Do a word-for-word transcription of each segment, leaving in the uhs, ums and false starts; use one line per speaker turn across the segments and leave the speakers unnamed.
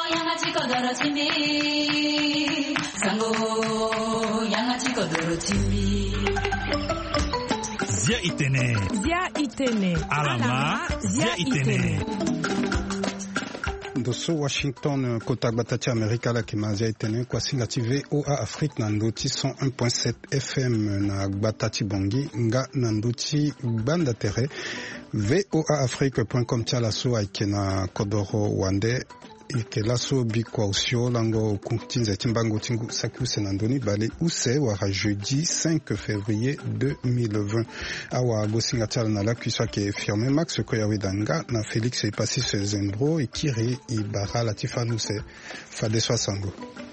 양아치 거더러 침비 상고 양아치 거더러 침비
Zia Itene.
Zia Itene.
Alama. Zia Itene.
Dosso Washington kota batati Amerika la kima Zia Itene kwa singati V O A Afrique na ndoti cent un point sept F M na batati bongi nga na ndoti banda tere V O A Afrique point com tia laso aike na kodoro wande ike laso bikwa usio lango kuntinze timbango tingu saku senandoni bale use wara jeudi cinq février deux mille vingt awa gosinga tia na la kuiswa ke firme Max Koyawedanga na Félix Epassis Zembro ikiri ibara latifanu se fadeswa sango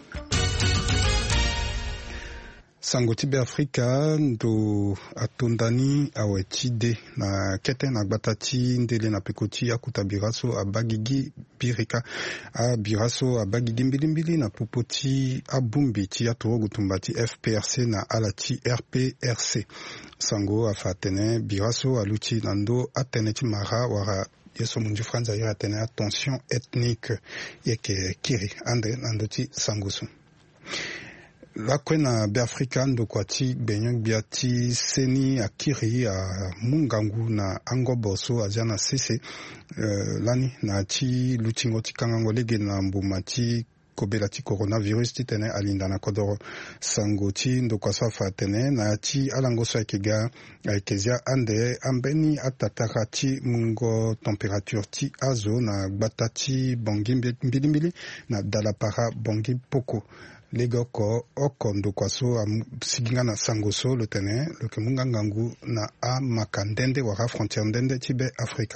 sango tibe Afrika ndo atondani awetide na kete na gbatati ndele na pekoti ya kutabiraso abagigi birika abiraso abagigi mbilimbili na popoti abumbi ti ya toro gutumbati F P R C na alati R P R C sango afatene biraso aluti nando atene ti mara wara yeso munju franza ya atene attention ethnique yeke kiri ande nando ti sangosu la kwena be Afrika ndo kwati benyang biati seni akiri a mungangu na angoboso ajana sese uh, lani na ti lutingo ti kangango lege na mbumati kobela ti coronavirus ti tene alinda na kodoro sango ti ndo kwa safa tene na ti alango so akega akezia ande ambeni atataka ti mungo temperature ti azo na gbata ti bongi mbilimbili na dalapara bongi poko legoko okondo kwaso am siginga na sangoso le tene le kemunga ngangu na a makandende wara frontière ndende tibe Afrika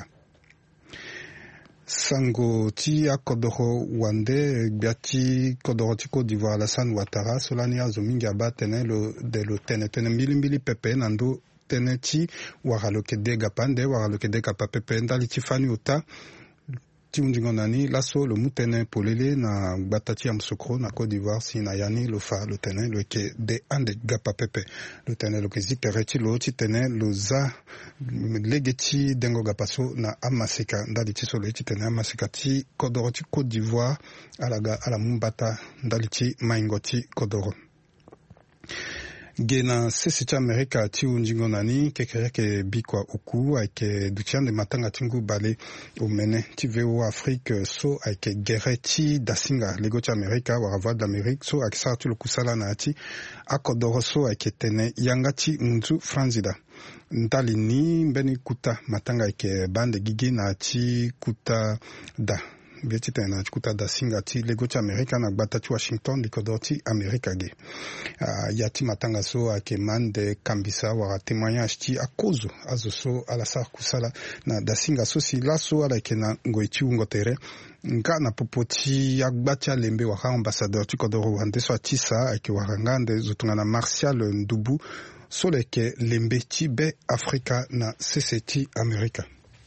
sango ti akodoro wande biati kodoro ti Côte d'Ivoire Alassane Ouattara solani azomingi aba tene lo de lo tene tene mbili mbili pepe nando tene ti wara lo kedega pande wara lo kedega pa pepe ndali ti fani ota ti undingo nani laso lo mutene polele na batati ya msokro na Côte d'Ivoire si na yani lo fa lo tene lo ke de ande gapa pepe lo tene lo ke zipere ti lo ti tene lo za lege ti dengo gapaso na amaseka ndali ti so lo ti tene amaseka ti kodoro ti Côte d'Ivoire alaga ala mumbata ndali ti maingo ti kodoro gena sisi ti Amerika ti undingo nani kekereke bikwa uku ayeke dutiande matanga tingu bale omene ti V O Afrique so ayeke gere ti dasinga lego ti Amerika wara voix d'Amérique so ayeke sara ti lo kusala na ya ti akodoro so ayeke tene yanga ti munzu franzida ntali ni mbeni kuta matanga ayeke bande gigi na ti kuta da beti tene na kuta da singa ti lego ti Amerika na gbata ti Washington li kodoro ti Amerika ge uh, ya ti matanga so ayeke mande kambisa wara témoignage ti akozo azo so ala sara kusala na da singa so si laso ala yeke na ngoi ti hungo tere nga na popo ti agba ti alembe wara ambassadeur ti kodoro wande so ati sa ayeke wara nga ande zo tongana Martial Ndubu so lo yeke lembe ti be Afrika na sese ti Amerika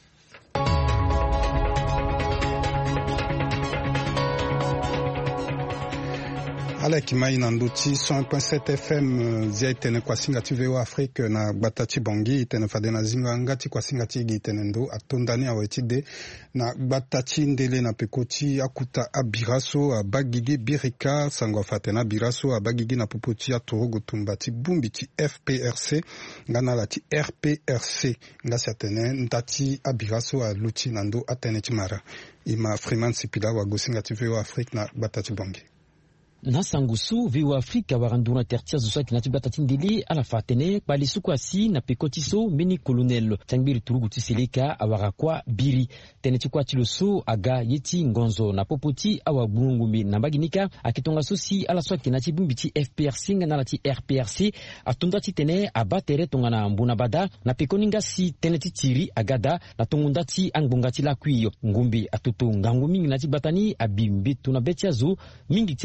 ala kimai na ndoti cent un point sept F M zia itene kwa singa ti V O Afrique na gbata ti bongi itene fade na zinga nga ti kwa singa ti gi itene ndo atondani aweti de na gbata ti ndele na peko ti akuta abiraso abagigi birika sango afate na biraso abagigi na popo ti atoro gutumba ti bumbi ti F P R C nga na la ti R P R C nga si atene nta ti abiraso aluti na ndo atene ti mara ima Freeman Sipila wa gosinga ti V O Afrique na gbata ti bongi
na sangusu V O Afrika waranduna tertia zusa kinati batati ndili ala fatene pali sukwasi na pekotiso meni colonel tangbiri turugu tiseleka awara kwa biri teneti kwa tiloso aga yeti ngonzo na popoti awa gungumi na baginika akitonga sosi ala swa kinati bumbiti F P R C ngana lati R P R C atonda ti tene abatere tonga na mbuna bada na pekoninga si teneti tiri agada na tongunda ti angbonga ti lakwiyo ngumbi atoto ngangu mingi nati batani abimbi tuna betiazo mingi tiazo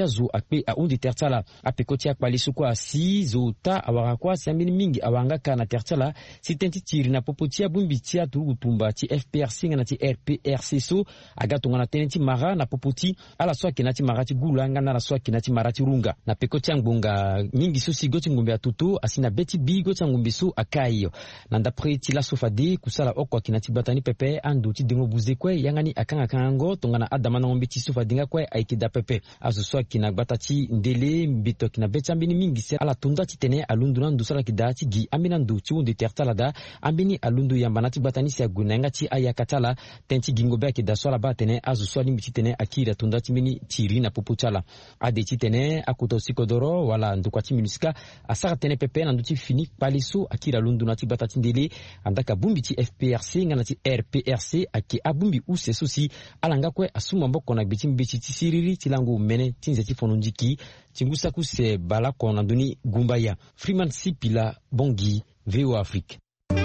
akpe a undi tertala apekoti akpali suko asi zota awara kwa siamini mingi awanga kana tertala sitenti tiri na popoti abumbi tia turugutumba ti F P R C na ti R P R C so agatonga na tenenti mara na popoti ala swa kinati mara ti gulanga na la swa kinati mara ti runga na pekoti angbonga nyingi so sigo ti ngombe atutu asina beti bigo ti ngombe so akayo na ndapre ti la sofade kusala okwa kinati batani pepe andu ti dengo buze kwe yangani akanga kango tonga na adama na ngombe ti sofadinga kwe aikida pepe azu swa kina batati ndele mbito kina betambini mingi se ala tunda ti tene alundu na ndusala kidati gi amina ndu ti unde tertalada ambini alundu yambana ti batani si agunanga ti ayakatala tenti gingo be akida swala batene azu swa limbi ti tene akira tunda ti mini tiri na pupuchala ade ti tene akuto sikodoro wala ndukwa ti minuska asaka tene pepe na ndu ti fini paliso akira lundu na ti batati ndele andaka bumbi ti F P R C ngana ti R P R C ake abumbi use sosi alanga kwe asuma mboko na biti mbiti ti siriri ti langu mene tinze ti fonondiki tingusa kuse bala kona duni gumbaya Freeman Sipila Bongi V O Afrique.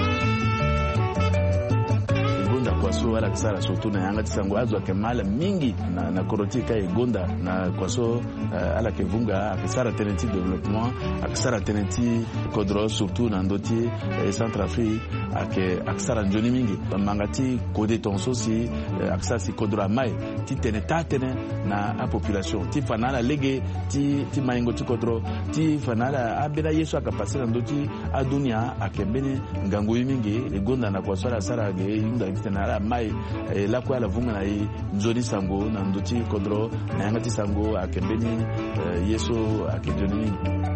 Kwaso ala kisara surtout na yanga tisango azwa kemala mingi na na korotika igonda na kwaso uh, ala kevunga akisara tenenti development akisara tenenti kodro surtout na ndoti uh, Centrafrique ake akisara njoni mingi mangati kode tonso si uh, akisara si kodro mai ti teneta tene na a population ti fanala lege ti ti maingo ti kodro ti fanala abela yesu akapasira ndoti adunia akembene ngango mingi igonda na kwaso ala sara ge yunda tena mai la kwa la vunga na nzoni sango na ndoti kodro na yangati sango akembeni yeso akejoni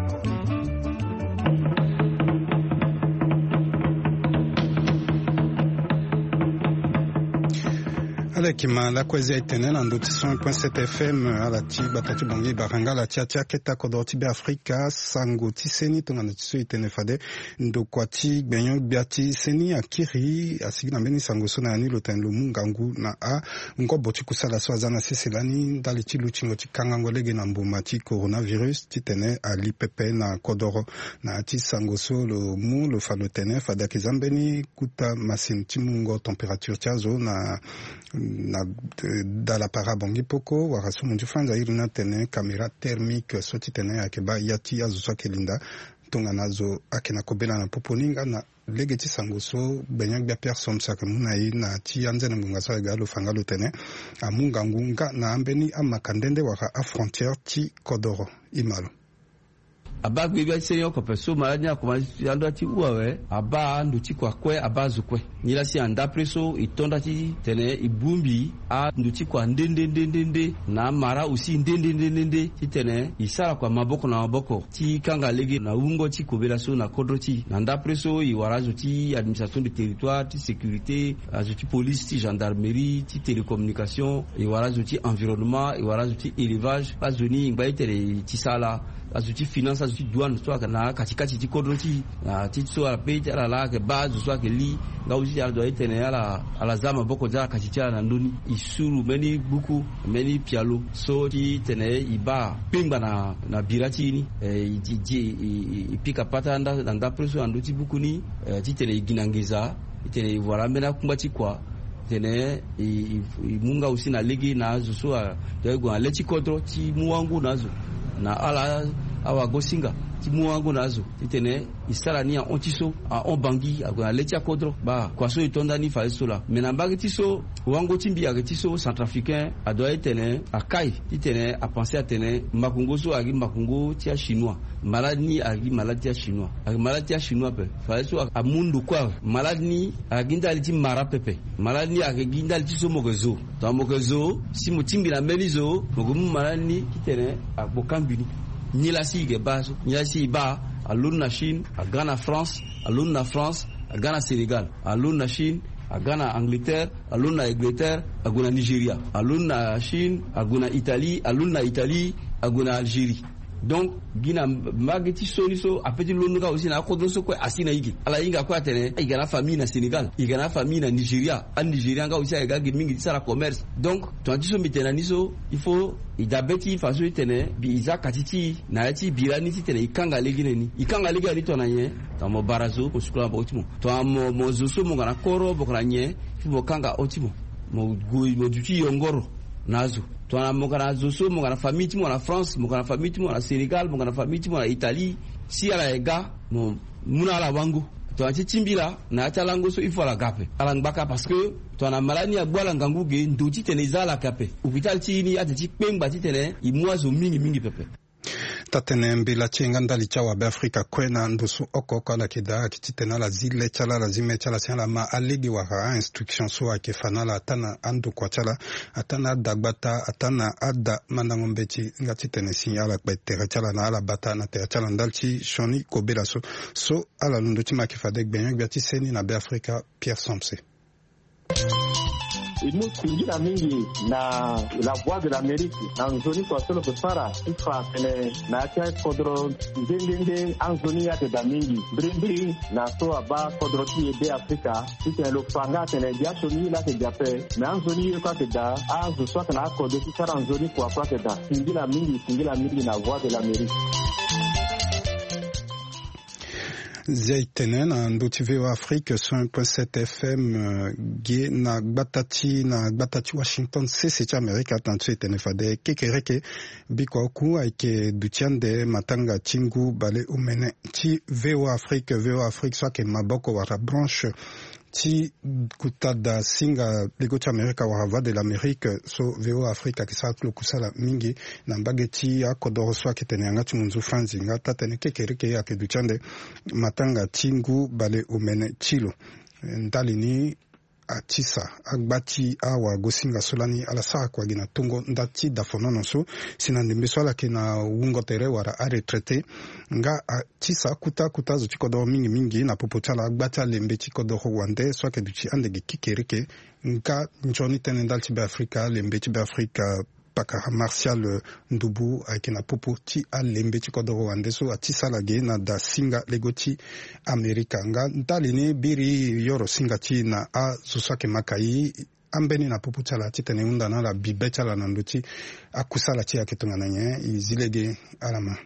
Kima la kwezi itene na ndoti cent point sept F M ala ti batati bongi baranga la tia tia keta kodoti be Afrika sango ti seni tonga na tiso itene fade ndo kwati gbenyo biati seni akiri asigina beni sango so na ni loten lo mungangu na a ngo boti kusala so azana seselani ndali ti luchingo ti kangango lege na mbuma ti coronavirus ti tene ali pepe na kodoro na ti sango so lo mu lo falo tene fada ke zambeni kuta masin ti mungo temperature ti azo na na da la parabongi poko warasu munju fanza iruna tene kamera thermique soti tene akeba yati azusa kelinda tonga nazo akena kobela na poponinga na legeti sangoso benyak bia person saka munai na ti anzena ngunga sa galo fangalo tene amunga ngunga na ambeni amakandende waka a frontière ti kodoro imalo
aba gbe senyo ko peso maranya ko yando ti uwe aba ndo ti kwa kwe aba zukwe nyila si anda preso itonda ti tene ibumbi a ndo ti kwa ndende ndende na mara usi ndende ndende ti tene isara kwa maboko na maboko ti kanga lege na ungo ti kobela so na kodro ti na nda preso i warazo ti administration de territoire ti sécurité azo ti police ti gendarmerie ti télécommunication i warazo ti environnement i warazo ti élevage azoni ngba itere ti sala azuti finance azuti douane so kana katikati ti kodro ti na ti so ala pe ala la ke base so ke li nga uzi ala do etene ala ala zama boko za katiti ala ndoni isuru meni buku meni pialo so ti tene iba pimba na na birati ni e ji ipika pata nda nda preso anduti buku ni e, ti tene ginangeza tene voilà mena kumbati kwa tene i, i munga usina ligi na azu so do go aleti kodro ti muwangu nazo na ala awa gosinga ti muwangu nazo titene isala ni a ontiso a on bangi a letia kodro ba kwaso itonda ni fa sola mena mbagi tiso wango timbi a tiso centrafricain a do etene a kai titene a penser a tene makungo so agi makungo ti a chinois malade ni agi malade ti a chinois agi malade ti a chinois pe fa so a mundu kwa malade ni agi ndali ti mara pepe malade ni agi ndali ti so mogezo to mogezo si mutimbi na melizo mogumu malade ni titene a bokambini ni la sige baso ni la si ba a l'una Chine a Ghana France a l'una France a Ghana Sénégal a l'una Chine a Ghana Angleterre a l'una Angleterre a Ghana Nigeria a l'una Chine a Ghana Italie a l'una Italie a Ghana Algérie donc gina mageti soniso apeti lonuka aussi na kodro so kwa asina hiki ala inga kwa tene igana famille na Sénégal igana famille na Nigeria en Nigeria nga aussi aga mingi sala commerce donc twandiso mitena niso il faut idabeti faso tene bi iza katiti na yati birani tene ikanga legine ni ikanga legine to na nye ta mo barazo ko sukula ba otimo to mo mozo so mo ngana koro bokra nye fi mo kanga otimo mo gui mo duti yongoro nazo twana mokana zoso mokana famille ti mona France mokana famille ti mona Sénégal mokana famille ti mona Italie si ala ega mo muna ala wango twana ti timbila na talango so il faut la gape ala ngaka parce que twana malani ya bwala ngangu ge ndoti tene zala kape hôpital ti ni ati ti pemba ti tene i moazo mingi mingi pepe
tatene mbila chinga ndali chawa be Afrika kwena ndusu oko kala kida kititena la zile chala la zime chala siala ma aligi waka instruction so ake fanala atana andu kwa chala atana dagbata atana adda mandangombechi ngati tene sinyala kbetere chala na ala bata na te chala ndalchi shoni kobela so so ala lundu chima kifadek benyak biati seni na be Afrika Pierre Somse.
Nous singira mingi na la voix de l'Amérique na nzoni kwa solo kusara ifa kene na tia kodro ndende anzoni ya te mingi brimbri na so aba kodro ti ebe Afrika ite lo fanga tene dia soni la te jape na anzoni yo kwa te da azu so kana kodro ti sara anzoni kwa kwa te da singira mingi singira mingi na voix de l'Amérique.
Zaitene na nduti V O Afrique cent un point sept F M ge na gbatati na gbatati Washington C C cha Amerika tantu etene fade kekereke biko ku aike dutiande matanga chingu bale umene ti V O Afrique V O Afrique soit ke maboko wara branche ti kutada singa lego cha Amerika wara de l'Amérique so V O Afrique ki sa kusala mingi na mbageti akodoro soit ketene ngati munzu fanzi ngata tene kekereke ya ke dutiande matanga tingu bale umene chilo ndalini atisa agbati awa gosinga solani ala saa kwa gina tungo ndati dafonono so sinandimbe swala kina ungo tere wara a retraité nga atisa kuta kuta zo chikodo mingi mingi na popochala agbata lembe chikodo wande so ke duchi andege kikereke nga njoni tene ndalti be Afrika lembe ti be Afrika paka Martial Ndubu akina popo ti alembe ti kodoro wandeso atisa lage na da singa legoti Amerika nga ntalini biri yoro singa ti na a susake makai ambeni na popo chala ti tene unda na la bibe chala na nduti akusala ti aketonga na nye izilege alama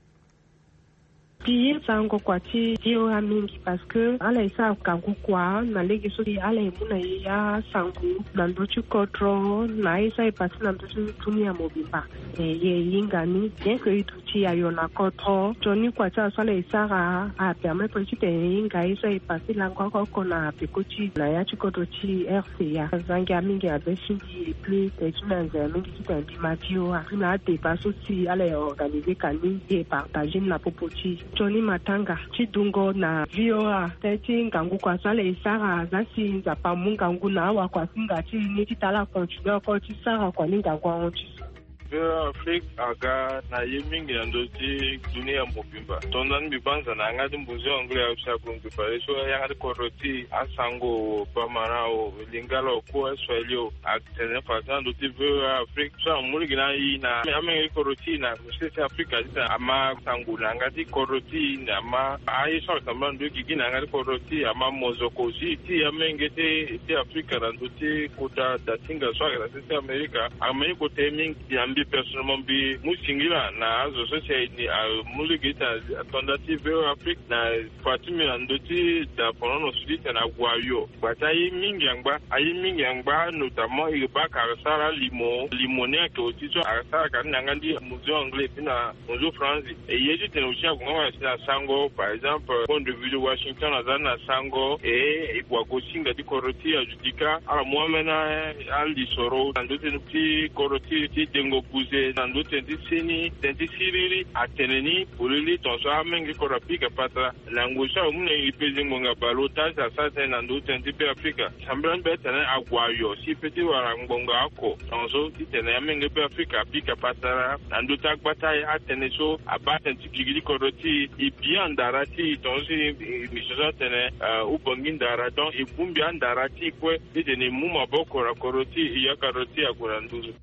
Puis sango kwa ti dio mingi parce que ala isa kangu kwa na legi so ala imuna ya sangu na ndochu kotro na isa ipasi na ndochu tunia mobimba e ye yingani bien que ituchi ayo na kotro joni kwa cha so ala isa ga a permettre ti te yinga isa ipasi la kwa ko na pekoti na ya chi kotro chi R C ya zanga mingi abeshi plus te tumanza mingi ti tendi matio a na te paso ti ala organiser kani e partager na popoti Johnny Matanga chidungo na V O A teti ngangu kwa sale isara zasi nzapa mungangu na awa kwa singa chi niti tala continue kwa chi sara kwa ninga kwa onchi
V O A Afrique aga na yemingi ndoti dunia mobimba tondan bibanza na ngati mbuzi ongle afsha kungu pareso yangati koroti asango pamarao lingalo kwa swelio akitene fata ndoti V O A Afrique so amuri na ina amengi koroti na msese Afrika dita ama sango na ngati koroti na ama aisha tambando gigi na ngati koroti ama mozokozi ti amengi te ti Afrika ndoti kuta datinga so ga sese Amerika amengi ko teming ambi personnellement bi musingira na azo society muligita atondati V O A Afrique na Fatimi ndoti da ponono sudita na gwayo batayi mingi ngba ayi mingi ngba notamment iba karsara limo limonia ke otito arsara kan ngandi museo anglais na museo france et yeji tenosha ngwa na sango par exemple point de vue de Washington azana sango et ikwa kosinga di koroti ajudika ala muamena ali soro ndoti nti koroti ti dengo buze nando tenti sini tenti siriri ateneni ulili tonso amengi korapika pata langusha umne ipezi ngonga balota sa sa nando tenti pe Afrika sambran betene agwayo si peti wara ngonga ako tonso titene amengi pe Afrika pika pata nando takbata ateneso abata tikigili koroti ibiandarati tonso mishoza tene ubongindara donc ibumbi andarati kwe titene muma bokora koroti yakaroti akuranduzu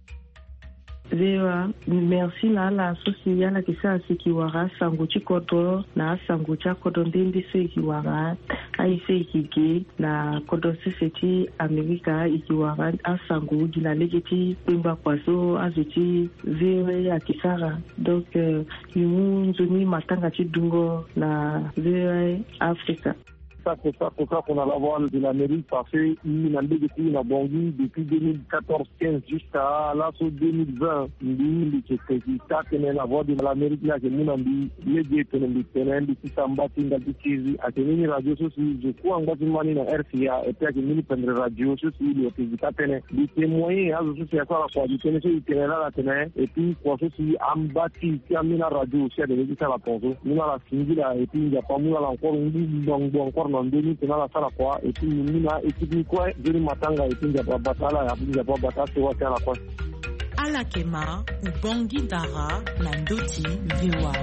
Zewa, merci na la sosia la kisa sikiwara sanguchi kodo na sangucha kodo ndindi so ikiwara aise ikige na kodo siseti Amerika ikiwara asangu gina legeti pimba kwaso azuti zewe ya kisara donc euh, yumu nzuni matanga chidungo na zewe Afrika
Ça, c'est ça, c'est ça qu'on a la voix de l'Amérique, parce qu'il y a depuis la Bangui, depuis deux mille quatorze quinze jusqu'à l'assaut deux mille vingt, il y a la voix de l'Amérique, là, que nous avons dit, il y a des ténèbres, des Samba, Tinga, des Tizi, à tenir radio, je crois en bâtiment, dans R C A, et puis à tenir une radio, je suis le président, des témoins, je suis à quoi la foi, du ténèbre, du ténèbre, la ténèbre, et puis, quoi, je suis en bâti, qui a mis la radio, aussi, à des résultats, la ponceau, nous, on a la fini, là, et puis, il n'y a pas, nous, encore, on dit, donc, encore, dans deux minutes, on a la salle à quoi, et puis, nous, on a équipé, quoi, je m'attends, et puis, il n'y a pas bataille, il n'y a pas bataille, c'est quoi, c'est à la fois.
Alakema, Ubangi Dara, Nandoti, Viwa.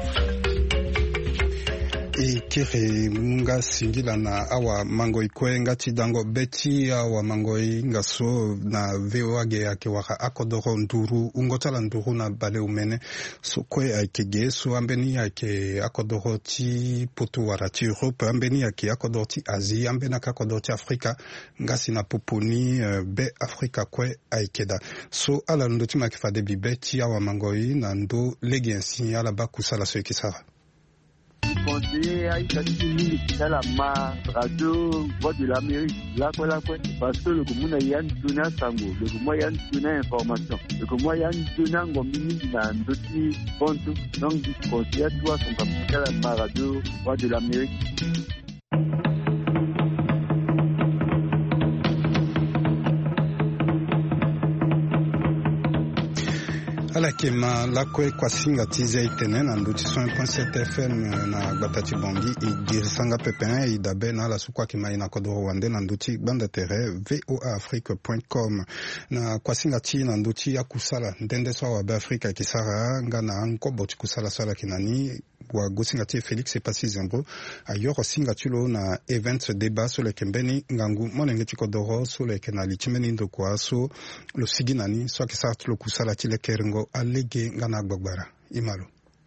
E kere munga singila na awa mangoi kwe ngati dango beti awa mangoi ngaso na veoage yake waka akodoro nduru ungotala nduru na bale umene so kwe aikege so ambeni yake akodoro ti potu warati Europe ambeni yake akodoro ti Asie ambeni yake akodoro ti Afrika ngasi na poponi uh, be Afrika kwe aikeda so ala ndoti makifade bibeti awa mangoi na ndo legi ensi ala bakusala so ekisara.
Conseiller à Italie, dans la ma radio Voix de l'Amérique, là quoi là quoi, parce que le commun a yann donné sango, le commun yann donné information, le commun yann donné ngomini dans d'autres comptes, donc du conseiller à toi son papier à la ma radio Voix de l'Amérique.
Ala kema lakwe kwa singa tize itene na nduti cent un point sept F M na Batati Bongi i girisanga pepin i dabe na la sukwa kima ina kodoro wande na nduti banda tere v o a afrique point com na kwa singa ti na nduti ya kusala ndende swa wa Afrika kisara nga na anko boti kusala sala kinani wa gosinga ti Felix e pasi zembro ayoro singa tulo na events débat sur le kembeni ngangu monenge ti kodoro sur le kenali chimeni ndo kwa so lo siginani so kisara tulo kusala ti le kerengo alege ngana gbagbara imalo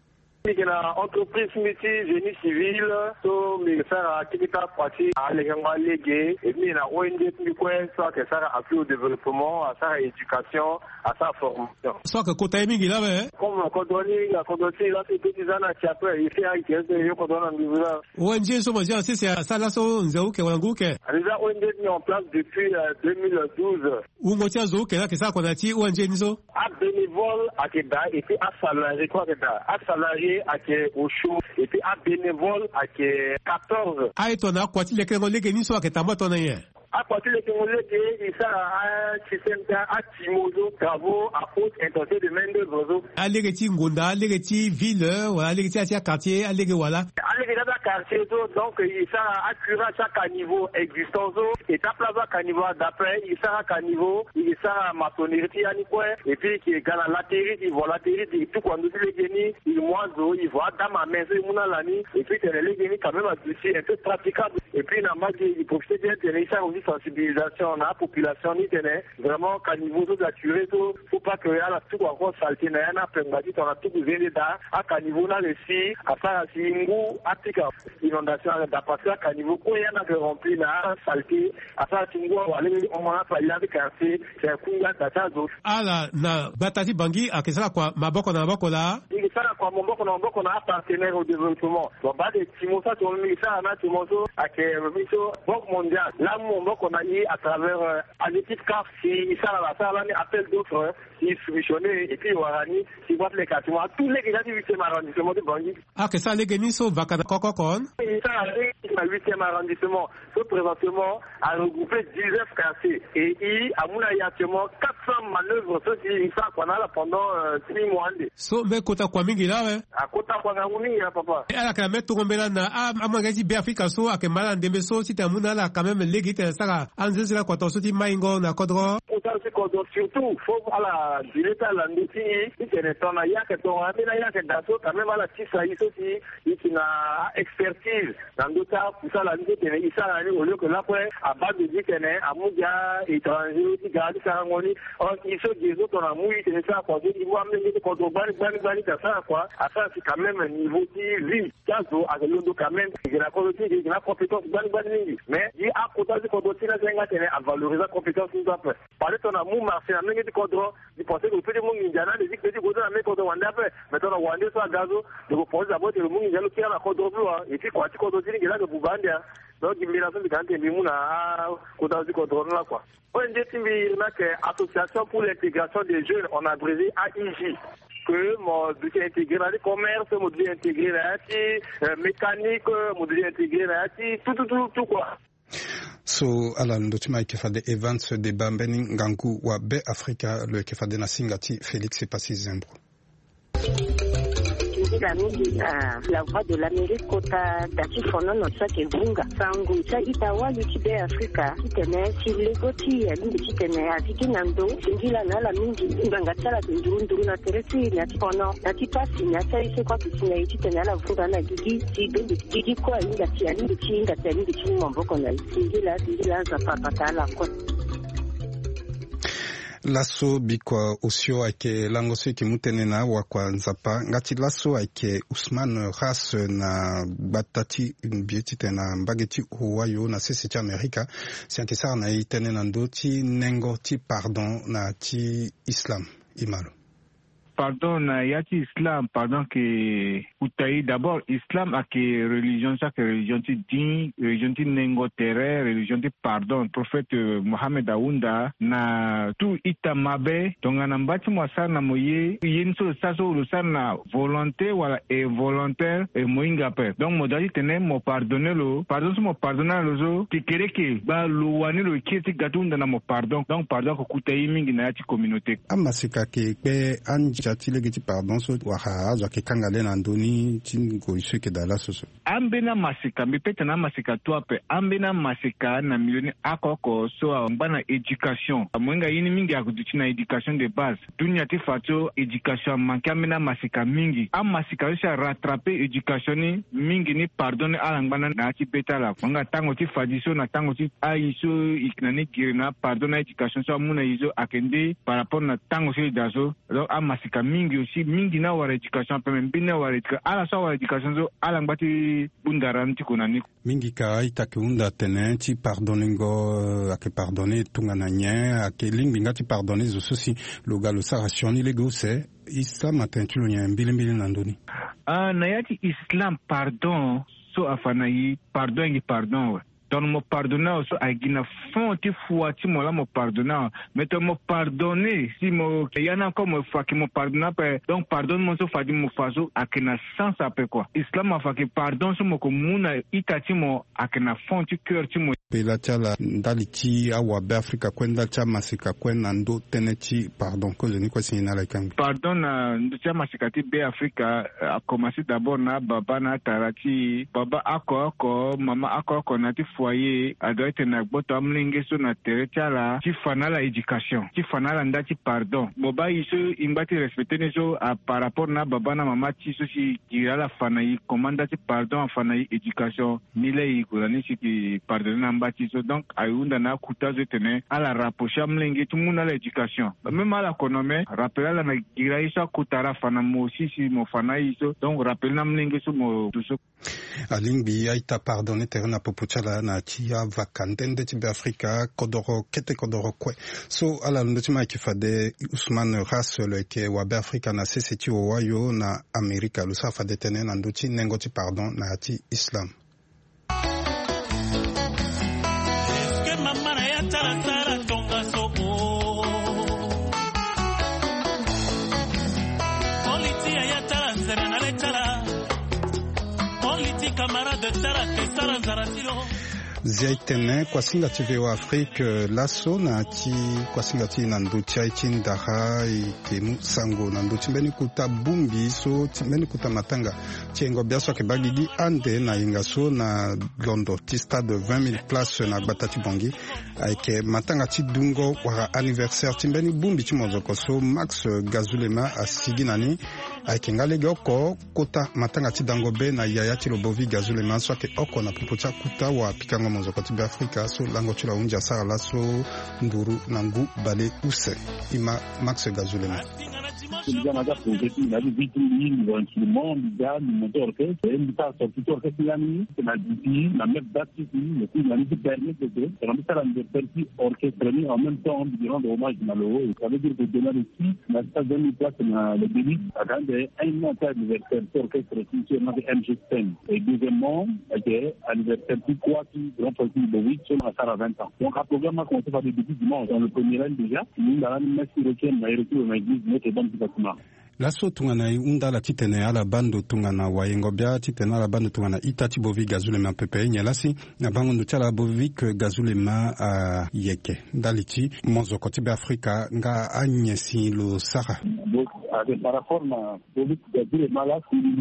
na entreprise miti génie civil so mi sara aktivita parti aleganga lege et mi na O N G mi kwen so que sara appui au développement à sa éducation à sa formation
so que kota mingi là be
comme kodoni la kodoni là c'est petit zana qui après il fait un quinze yo kodona mbivula
O N G so mo c'est c'est ça là so nzeu ke wangu ke
déjà O N G mis en place depuis euh, deux mille douze
ou mo tia zo ke là que ça qu'on a ti O N G nizo
à bénévole à Keda et puis à salarié quoi Keda à salarié à au chaud et puis à bénévole à quatorze
ah et ton a quoi tu les créneaux les ni soit que t'as ton rien
à partir de ce il ça à Chisenga à Timozo travaux à haute intensité de main d'œuvre
aller ti ngonda aller ti ville voilà aller ti à quartier aller voilà
aller dans quartier donc il ça à curer chaque niveau existant et tape là à niveau d'après il ça à niveau il ça maçonnerie à quoi et puis qui est gala latérite il voit latérite tout quand nous les génie il moiseau il voit dans ma maison mon lani et puis les génie quand même un peu praticable et puis na magie il profite bien de ça aussi sensibilisation na population ni tenait vraiment qu'à niveau de la tuer tout faut pas que à la tout encore salté na na pengadi on a tout besoin là à qu'à niveau là le si à ça si ngou atika inondation da parce qu'à niveau quoi y en a que rempli na salté à ça si ngou aller on a pas là de quartier c'est kunga tata zo
ala na Batati Bongi a que ça quoi maboko na maboko là
il ça quoi maboko na maboko na partenaire au développement donc ba de timosa to mi ça na timoso à que miso banque mondiale là mon qu'on a eu à travers euh, à l'équipe C A F si ça la ça là appel d'autres qui soumissionné et puis warani qui voit les quatre mois tous les gars du huitième arrondissement de Bangui
ah que ça les gagner so vakana kokokon
et ça le huitième arrondissement so présentement a regroupé dix-neuf quartiers et il a mouna actuellement quatre cents manœuvres so si ça qu'on a là pendant euh, six mois
so mais kota kwa mingi là ouais
à kota kwa nguni ya papa
et ala ka mettre ngombela na a amagaji be Afrika so akemala ndembe so si tamuna là quand même légite ça anzezi la kwa tosoti maingo na kodro
aussi kodro surtout faut à la dileta la nditi itene tona yake to amina yake daso quand même à la tisa iso si itina expertise dans d'autres pour ça la nditi tene isa la au lieu que là quoi à bas de dit tene amuja étranger qui garde ça ngoni on iso dizo tona mui tene ça quoi il voit même que kodro bani bani bani ça quoi à ça c'est quand même un niveau qui vie caso à l'ondo quand même il y a la qualité il y a la compétence bani bani mais il a côté de kodro tina zenga tene à valoriser la compétence nous après parler ton amour marché à mengi de kodro du penser que petit monde indiana des que du kodro na me kodro wanda après maintenant wanda ça gazo de proposer d'abord le monde indiana qui a la kodro bleu et puis quoi tu kodro tina là de bubandia donc immigration bi kan tembi muna kota du contrôle là quoi. O N G timbi na que association pour l'intégration des jeunes on a abrévé A I J que mo du intégré dans le commerce, mo du intégré là ci mécanique, mo du intégré là ci tout tout tout tout quoi.
So ala ndotima ikefade Evans de Bambeni Ngangu wa Be Africa le ikefade na Singati Félix Passi Zembro.
La la voix de l'Amérique kota dati fono no sake vunga sangu cha itawa likibe Afrika kitene silegoti ya ndi kitene atiki nando singila na la mingi nganga tsala ndunduru na teresi na fono dati pasi na sai se kwa kisina kitene la vunga na gigi sibendi gigi kwa inga tia ndi chinga tia ndi chinga mboko na singila singila za papa la kwa
laso bikwa osio ake langoso ki mutenena wa kwa nzapa ngati laso ake Usman Ras na batati bieti tena mbageti huwayo na sisi cha Amerika sianke sana na itenena ndoti nengo ti pardon na ti Islam imalo.
Pardon na yati Islam pardon que utai d'abord Islam a que religion ça que religion ti din religion ti nengo terre religion ti pardon prophète Mohammed Aounda na tout itamabe donc anambati mwasa na moye yinso saso lusana volonté wala involontaire et moinga pe donc modali tene mo pardonner lo pardon mo pardonner lo zo tikereke ba lo wani lo kiti gatunda na mo pardon donc pardon ko kutai mingi na yati communauté
amasika ke be anja tilegi pardon so waha za ke kangale na ndoni tin ko isike dala soso
ambena masika mbepeta na masika to ape ambena masika na milioni akoko so mbana education mwenga yini mingi akuduchi na education de base dunia ti fato education manke ambena masika mingi am masika so rattraper education ni mingi ni pardonner ala mbana na ti betala mwenga tango ti fadiso na tango ti aiso iknani kirina pardonner education so muna izo akende par rapport na tango so dazo donc am masika mingi aussi mingi na wa education pe mbina wa education ala so wa education so ala ngati bundaranti kunani
mingi ka itake unda tene ti pardoningo ake pardonner tungana nye ake lingi ngati pardonner zo sosi loga lo sarationi lego se Islam atentulo nya mbili mbili na ndoni
ah na yati Islam pardon so afana yi pardon ngi pardon donc me pardonner so agina fond ti foi ti mo la mo pardonner mais to mo pardonner si mo yana comme fa ki mo pardonner donc pardonne mo so fa di mo faso akena sens ape quoi Islam fa ki pardon so mo ko muna itati mo akena fond ti cœur ti mo
pela chala ndali ti awa be Afrika kwenda cha masika kwenda ndo teneti pardon ko zeni kwa sina la kan
pardon na ndo cha masika ti be Afrika a commencé d'abord na baba na tarati baba akoko mama akoko na ti foyer adoite na gboto amlinge so na teretala ti fanala education ti fanala ndati pardon boba iso imbati respecter ne so par rapport na baba na mama ti so si kirala fanayi commanda ti pardon fanayi education mile yi ko ni si ki pardon na mbati so donc ayunda na kutazo tene ala rapprocher amlinge tout monde la education même ala konome rappela la na kiraisa kutara fana mo si si mo fanayi so donc rappel na amlinge so mo so
alingbi aita pardonner terena popuchala na tia vakandende ti be Afrika kodoro kete kodoro kwe so ala ndotima kifade Usman Ras le ke wa be Afrika na sese ti owayo na Amerika lo sa fade tene na ndoti nengo ti pardon na ti Islam
eske mama na ya tara tara tonga soko politi ya tara zera na le tara politi camarade tara ke sara zaratiro
ziaitene kwa singa T V wa Afrique laso na ti kwa singa ti na nduti aiti ndaha ikemu sango na nduti mbeni kuta bumbi so mbeni kuta matanga tiengo biaso ke bagigi ande na ingaso na londo ti stade vingt mille places na batati bongi aike matanga ti dungo wara anniversaire ti mbeni bumbi ti mozoko so Max Gazulema asigi nani aike ngalege oko kota matanga ti dangobe na yaya ti lobovi Gazulema so ke oko na popocha kuta wa pikango mozoko ti be Afrika so lango ti la unja sara la so nduru nangu bale use ima Max Gazulema
déjà naza projet na vitu mingi wa instrument déjà ni moteur orchestre et ni ça sorti orchestre la ni na dit na même date ni qui na dit permet de de on peut faire une partie orchestre ni en même temps de rendre hommage à Malo et ça veut dire que demain ici na ça donne place na le début à dans un mois d'anniversaire orchestre qui c'est na M G ten et deuxièmement c'est anniversaire tout quoi qui grand partie de huit sur à vingt ans donc un programme a commencé par le début dimanche dans le premier an déjà nous dans la messe requiem na retour na église notre bon bâtiment
laso tungana unda la titene ala bando tungana wayengo bia titene ala bando tungana itati bovi gazule ma pepe nyalasi na bango ndutala bovi ke gazule ma a yeke daliti monzo kotibe Afrika nga anyesi lo sara
donc par rapport na bovi gazule mala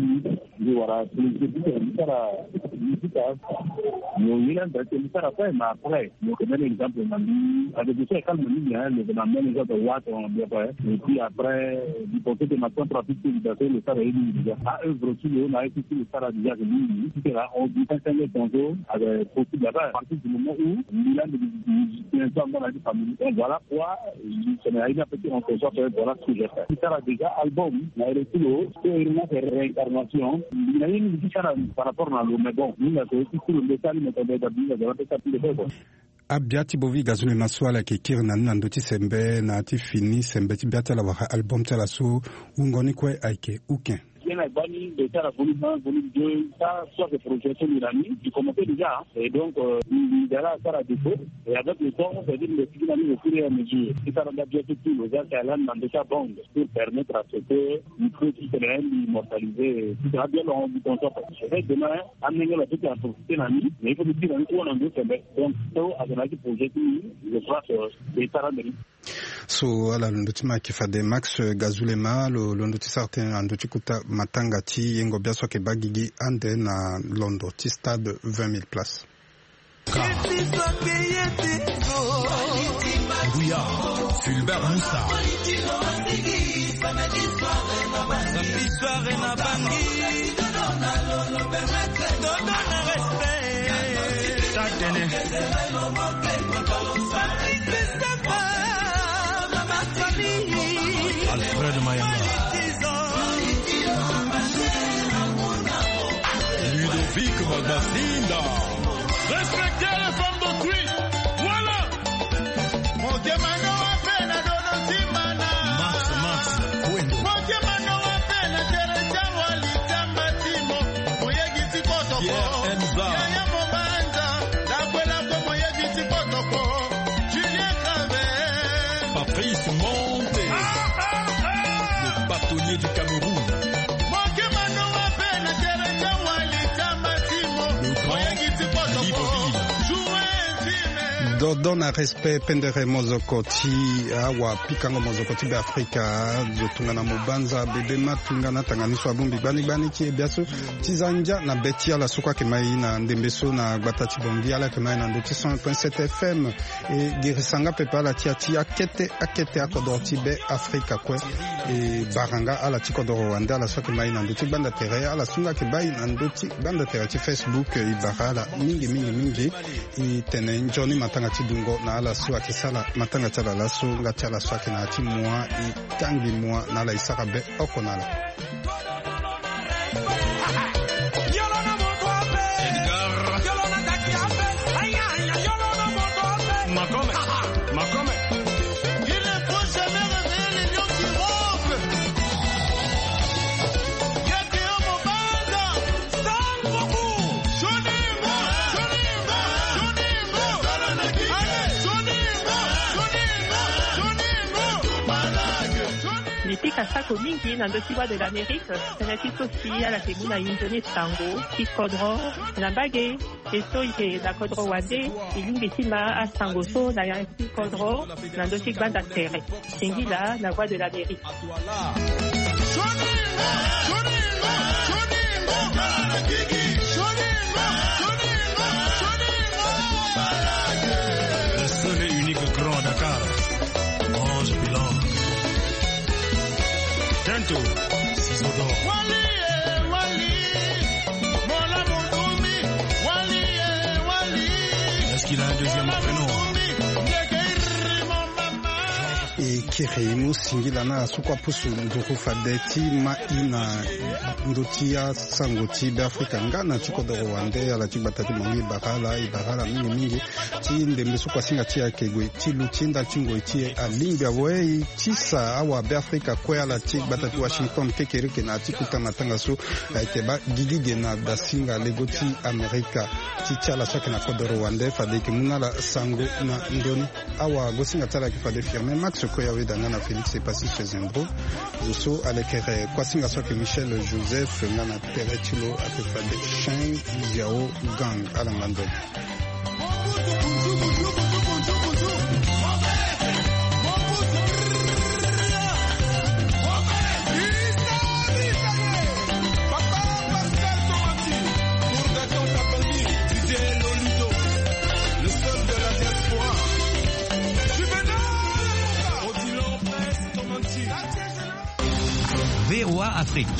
ni wara ni sara ni sara yo yila ndate ni sara pa ma après yo comme un exemple na ni avec ça calme ni hein le na même les autres watts on bien pas et puis après du côté de maintenant pratique d'utiliser le sara est déjà à œuvre sur le na été le sara déjà que lui qui là on dit cinq ans bonjour avec possible là à partir du moment où Milan de dans la famille voilà quoi il a une petite on peut voilà ce que j'ai fait sara déjà album na reçu le c'est une réincarnation il y a une différence par rapport à le mais bon il a aussi sur le détail mais on doit bien d'avoir fait ça plus de fois
abiati bovi gazule maswala ke kirna nando ti sembe na ti fini sembe ti biata la wa album tala so ungoni kwe aike uken
a banni de faire volume un, volume deux, ça, soit des projections iraniennes, qui commençaient déjà, et donc, il y a là, ça, la défaut, et avec le temps, on peut dire le film au fur et à mesure. Et ça, on a bien fait tout, le gars, c'est Alain Mandeka Bond, pour permettre à ce que, il faut qu'il soit immortalisé, tout ça, bien, on dit qu'on soit pas. Je vais demain, amener la petite à profiter d'un ami, mais il faut dire, on a deux semaines. Donc, ça, avec la projet, je crois que c'est ça, la mérite.
So, ala, l'ondotima kifade Max Gazulema, l'ondotisa arte, ondotikuta matanga ti yengo biaswa ke bagigi ande na Londo ti stade vingt mille places.
Bouya, Fulbert Moussa. Alfred Mayanga. Ludovic Magacinda. Respectez les femmes d'autrui. Voilà. Mon demano a peine à donner Timana. Max, Max, Wendo. Mon demano a peine à donner Jawali Tambatimo. Moyegi Tipotoko. Pierre Enza. Yaya Momanda. La Buena comme Moyegi Tipotoko. Julien Claver. Patrice Monte. Le bâtonnier du Cameroun.
Dodona respect pendere mozoko ti awa pikango mozoko ti be Afrika zotungana mobanza bebe matungana tanganiso abumbi bani bani ti biaso ti zanja na betia la suka ke mai na ndembeso na gbatati bombi ala ke mai na ndoti cent point sept F M e girisanga pepa la ti ati akete akete akodo ti be Afrika kwe e baranga ala ti kodo Rwanda la suka ke mai na ndoti banda tere ala sunga ke bai na ndoti banda tere ti Facebook i barala mingi mingi mingi i tene njoni matanga tidungo na ala suwa kisala matanga chala la su nga chala suwa kina ati mwa i tangi mwa na ala isaka be okonala
Makome, Makome. Il ne faut jamais réveiller les lions qui rompent. Yekeo Mobanda, stand beaucoup. Joningo, Joningo, Joningo. Allez, Joningo, Joningo, Joningo.
Nipika sako mingi na ndosiwa de l'Amérique, tenatito si ala kemuna indone tango, kiskodro, na bage, eso ike na kodro wande, ilungisima a sangoso na ya kiskodro, na ndosik banda tere. Singila, la voix de l'Amérique.
Le seul et unique grand Dakar, Ange Bilan. Tento, ciseaux d'or. Wali, Wali, mon amour Doumi, Wali, Wali. Est-ce qu'il a un deuxième prénom?
kiri musingila na sukwa pusu nduru fadeti ma ina ndotia sangoti Afrika ngana chiko do Rwanda ala chibatati mongi bakala ibakala mingi mingi chi ndembe sukwa singa chia kegwe chi luchinda chingo chi alimbi awei chisa awa Afrika kwa ala chibatati Washington kekereke na chikuta matanga su keba gigige na dasinga legoti Amerika chichala soke na kodo Rwanda fadeki munala sango na ndoni awa gosinga tala kifade firme Max Koya wedanga na Félix Epasi chez Zembro Zoso alekere kwasinga soke Michel Joseph ngana Teretilo akifade Sheng Yao Gang alangando
V O A Afrique.